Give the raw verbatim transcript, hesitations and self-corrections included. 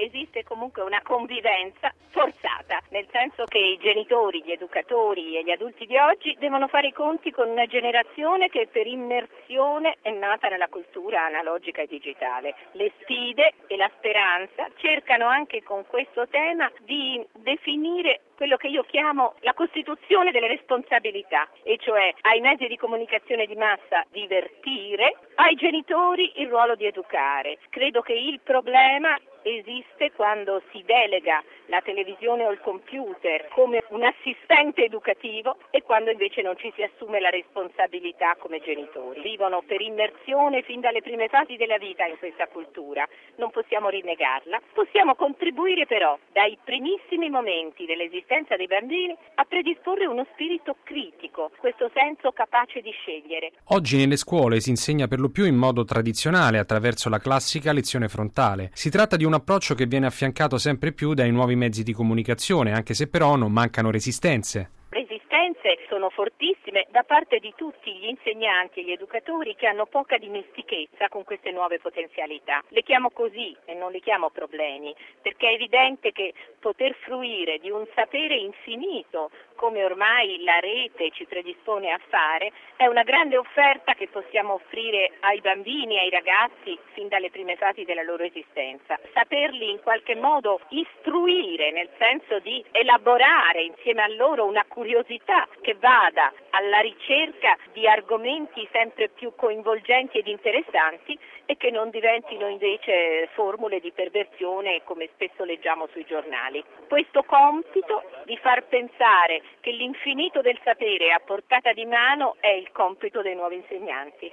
esiste comunque una convivenza forzata, nel senso che i genitori, gli educatori e gli adulti di oggi devono fare i conti con una generazione che per immersione è nata nella cultura analogica e digitale. Le sfide e la speranza cercano anche con questo tema di definire quello che io chiamo la costituzione delle responsabilità, e cioè ai mezzi di comunicazione di massa divertire, ai genitori il ruolo di educare. Credo che il problema esiste quando si delega la televisione o il computer come un assistente educativo e quando invece non ci si assume la responsabilità come genitori. Vivono per immersione fin dalle prime fasi della vita in questa cultura, non possiamo rinnegarla. Possiamo contribuire però dai primissimi momenti dell'esistenza dei bambini a predisporre uno spirito critico, questo senso capace di scegliere. Oggi nelle scuole si insegna per lo più in modo tradizionale attraverso la classica lezione frontale. Si tratta di un approccio che viene affiancato sempre più dai nuovi mezzi di comunicazione, anche se però non mancano resistenze. Resistenze sono fortissime da parte di tutti gli insegnanti e gli educatori che hanno poca dimestichezza con queste nuove potenzialità. Le chiamo così e non le chiamo problemi, perché è evidente che poter fruire di un sapere infinito, come ormai la rete ci predispone a fare, è una grande offerta che possiamo offrire ai bambini e ai ragazzi fin dalle prime fasi della loro esistenza. Saperli in qualche modo istruire, nel senso di elaborare insieme a loro una curiosità che vada alla ricerca di argomenti sempre più coinvolgenti ed interessanti e che non diventino invece formule di perversione come spesso leggiamo sui giornali. Questo compito di far pensare che l'infinito del sapere a portata di mano è il compito dei nuovi insegnanti.